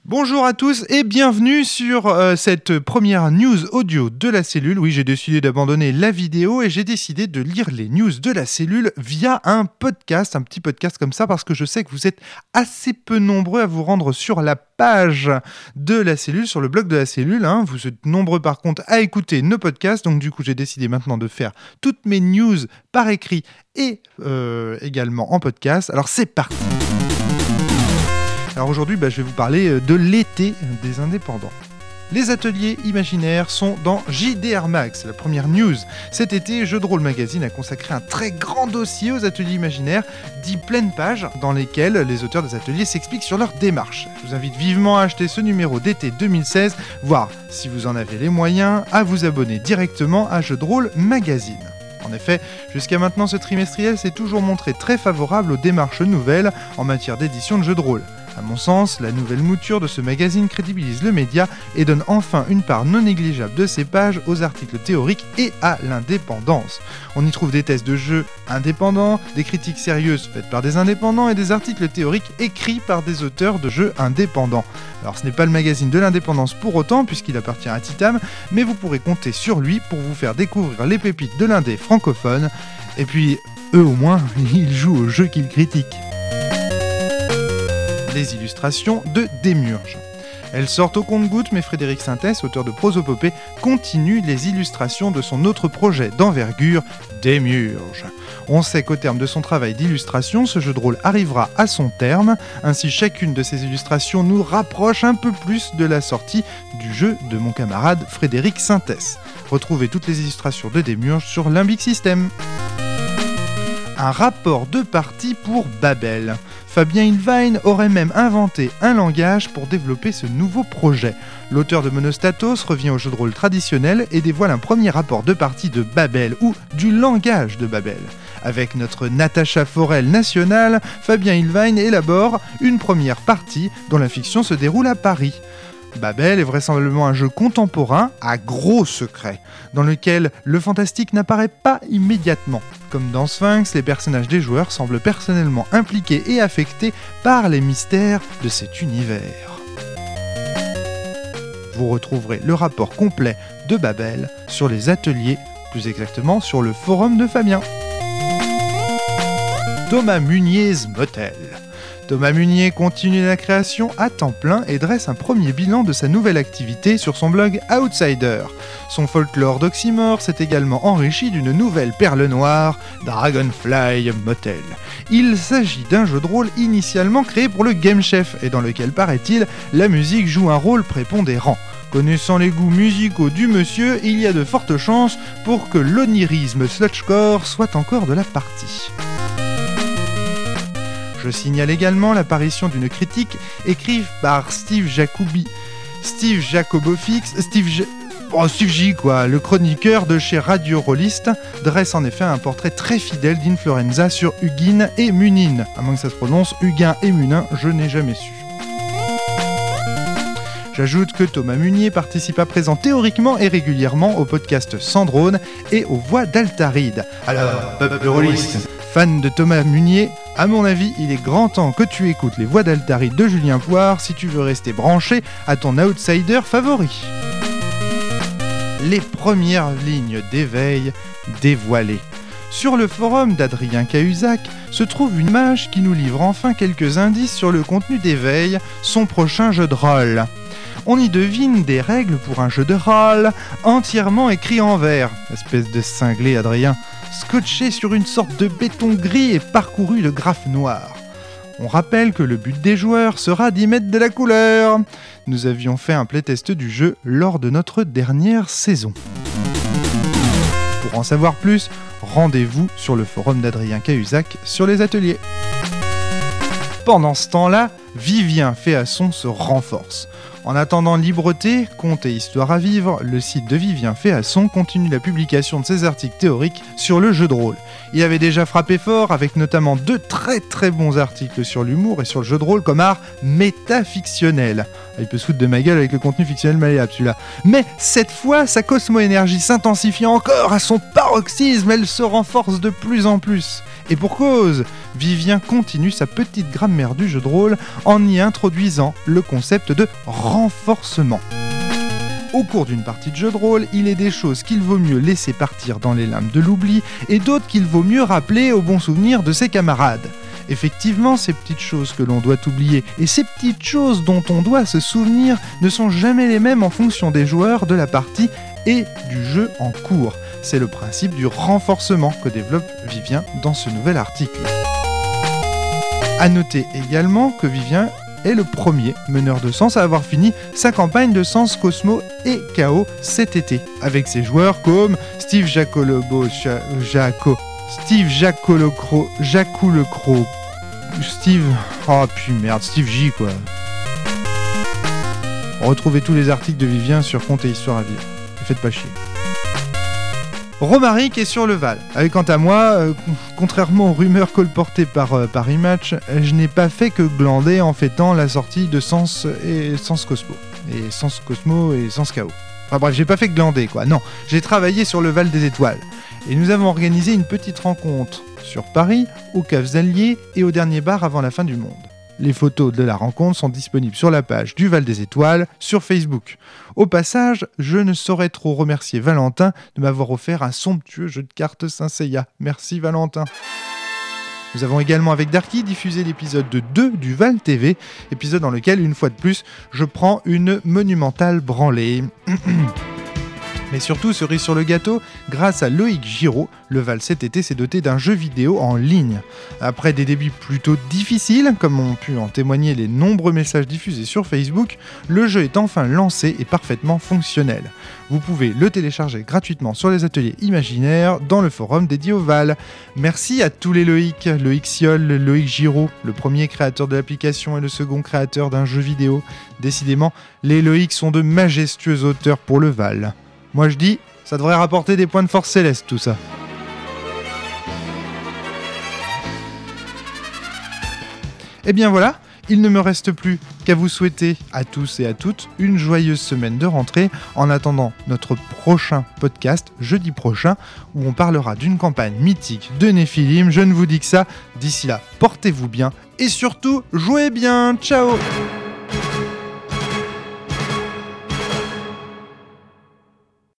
Bonjour à tous et bienvenue sur cette première news audio de la cellule. Oui, j'ai décidé d'abandonner la vidéo et j'ai décidé de lire les news de la cellule via un podcast, un petit podcast comme ça, parce que je sais que vous êtes assez peu nombreux à vous rendre sur la page de la cellule, sur le blog de la cellule. Vous êtes nombreux par contre à écouter nos podcasts, donc du coup j'ai décidé maintenant de faire toutes mes news par écrit et également en podcast. Alors c'est parti. Alors aujourd'hui, je vais vous parler de l'été des indépendants. Les ateliers imaginaires sont dans JDR Mag, c'est la première news. Cet été, Jeux de rôle Magazine a consacré un très grand dossier aux ateliers imaginaires, dit pleine page, dans lesquels les auteurs des ateliers s'expliquent sur leur démarche. Je vous invite vivement à acheter ce numéro d'été 2016, voire, si vous en avez les moyens, à vous abonner directement à Jeux de rôle Magazine. En effet, jusqu'à maintenant, ce trimestriel s'est toujours montré très favorable aux démarches nouvelles en matière d'édition de jeux de rôle. À mon sens, la nouvelle mouture de ce magazine crédibilise le média et donne enfin une part non négligeable de ses pages aux articles théoriques et à l'indépendance. On y trouve des tests de jeux indépendants, des critiques sérieuses faites par des indépendants et des articles théoriques écrits par des auteurs de jeux indépendants. Alors ce n'est pas le magazine de l'indépendance pour autant, puisqu'il appartient à Titam, mais vous pourrez compter sur lui pour vous faire découvrir les pépites de l'indé francophone. Et puis, eux au moins, ils jouent aux jeux qu'ils critiquent. Les illustrations de Démiurge. Elles sortent au compte-gouttes, mais Frédéric Sintès, auteur de prosopopée, continue les illustrations de son autre projet d'envergure, Démiurge. On sait qu'au terme de son travail d'illustration, ce jeu de rôle arrivera à son terme, ainsi chacune de ces illustrations nous rapproche un peu plus de la sortie du jeu de mon camarade Frédéric Sintès. Retrouvez toutes les illustrations de Démiurge sur Limbic System. Un rapport de partie pour Babel. Fabien Ilvain aurait même inventé un langage pour développer ce nouveau projet. L'auteur de Monostatos revient au jeu de rôle traditionnel et dévoile un premier rapport de partie de Babel, ou du langage de Babel. Avec notre Natacha Forel nationale, Fabien Ilvain élabore une première partie dont la fiction se déroule à Paris. Babel est vraisemblablement un jeu contemporain à gros secrets, dans lequel le fantastique n'apparaît pas immédiatement. Comme dans Sphinx, les personnages des joueurs semblent personnellement impliqués et affectés par les mystères de cet univers. Vous retrouverez le rapport complet de Babel sur les ateliers, plus exactement sur le forum de Fabien. Thomas Munier's Motel. Thomas Munier continue la création à temps plein et dresse un premier bilan de sa nouvelle activité sur son blog Outsider. Son folklore d'oxymore s'est également enrichi d'une nouvelle perle noire, Dragonfly Motel. Il s'agit d'un jeu de rôle initialement créé pour le Game Chef et dans lequel, paraît-il, la musique joue un rôle prépondérant. Connaissant les goûts musicaux du monsieur, il y a de fortes chances pour que l'onirisme sludgecore soit encore de la partie. Je signale également l'apparition d'une critique écrite par Steve J, le chroniqueur de chez Radio Rollist, dresse en effet un portrait très fidèle d'Inflorenza sur Hugin et Munin. À moins que ça se prononce Huguin et Munin, je n'ai jamais su. J'ajoute que Thomas Munier participe à présent théoriquement et régulièrement au podcast Sans Drone et aux voix d'Altaride. Alors, peuple rôliste, fan de Thomas Munier, à mon avis, il est grand temps que tu écoutes les voix d'Altaride de Julien Poire si tu veux rester branché à ton outsider favori. Les premières lignes d'éveil dévoilées. Sur le forum d'Adrien Cahuzac se trouve une image qui nous livre enfin quelques indices sur le contenu d'Éveil, son prochain jeu de rôle. On y devine des règles pour un jeu de rôle entièrement écrit en vert, espèce de cinglé Adrien, scotché sur une sorte de béton gris et parcouru de graphes noirs. On rappelle que le but des joueurs sera d'y mettre de la couleur. Nous avions fait un playtest du jeu lors de notre dernière saison. Pour en savoir plus, rendez-vous sur le forum d'Adrien Cahuzac sur les ateliers. Pendant ce temps-là, Vivien Féasson se renforce. En attendant Libreté, Contes et Histoire à vivre, le site de Vivien Féasson continue la publication de ses articles théoriques sur le jeu de rôle. Il avait déjà frappé fort avec notamment 2 très très bons articles sur l'humour et sur le jeu de rôle comme art métafictionnel. Il peut se foutre de ma gueule avec le contenu fictionnel malléable celui-là. Mais cette fois, sa cosmo-énergie s'intensifie encore à son paroxysme, elle se renforce de plus en plus. Et pour cause, Vivien continue sa petite grammaire du jeu de rôle en y introduisant le concept de renforcement. Au cours d'une partie de jeu de rôle, il est des choses qu'il vaut mieux laisser partir dans les limbes de l'oubli et d'autres qu'il vaut mieux rappeler au bon souvenir de ses camarades. Effectivement, ces petites choses que l'on doit oublier et ces petites choses dont on doit se souvenir ne sont jamais les mêmes en fonction des joueurs, de la partie et du jeu en cours. C'est le principe du renforcement que développe Vivien dans ce nouvel article. A noter également que Vivien est le premier meneur de Sens à avoir fini sa campagne de Sens, Cosmo et Chaos cet été, avec ses joueurs comme Steve Jacolocro, Steve J quoi. Retrouvez tous les articles de Vivien sur Contes et Histoire à vivre. Ne faites pas chier. Romaric est sur le Val. Quant à moi, contrairement aux rumeurs colportées par Paris Match, je n'ai pas fait que glander en fêtant la sortie de Sens et Sens Cosmo. Et Sens Cosmo et Sens Chaos. Enfin bref, j'ai pas fait que glander quoi, non. J'ai travaillé sur le Val des Étoiles. Et nous avons organisé une petite rencontre sur Paris, aux Caves Alliés et au dernier bar avant la fin du monde. Les photos de la rencontre sont disponibles sur la page du Val des Étoiles sur Facebook. Au passage, je ne saurais trop remercier Valentin de m'avoir offert un somptueux jeu de cartes Saint-Seiya. Merci Valentin. Nous avons également avec Darky diffusé l'épisode 2 du Val TV, épisode dans lequel, une fois de plus, je prends une monumentale branlée. Mais surtout, cerise sur le gâteau, grâce à Loïc Giraud, le Val cet été s'est doté d'un jeu vidéo en ligne. Après des débuts plutôt difficiles, comme ont pu en témoigner les nombreux messages diffusés sur Facebook, le jeu est enfin lancé et parfaitement fonctionnel. Vous pouvez le télécharger gratuitement sur les ateliers imaginaires dans le forum dédié au Val. Merci à tous les Loïc, Loïc Siol, Loïc Giraud, le premier créateur de l'application et le second créateur d'un jeu vidéo. Décidément, les Loïc sont de majestueux auteurs pour le Val. Moi je dis, ça devrait rapporter des points de force céleste tout ça. Et bien voilà, il ne me reste plus qu'à vous souhaiter à tous et à toutes une joyeuse semaine de rentrée en attendant notre prochain podcast, jeudi prochain, où on parlera d'une campagne mythique de Néphilim. Je ne vous dis que ça, d'ici là, portez-vous bien et surtout, jouez bien. Ciao!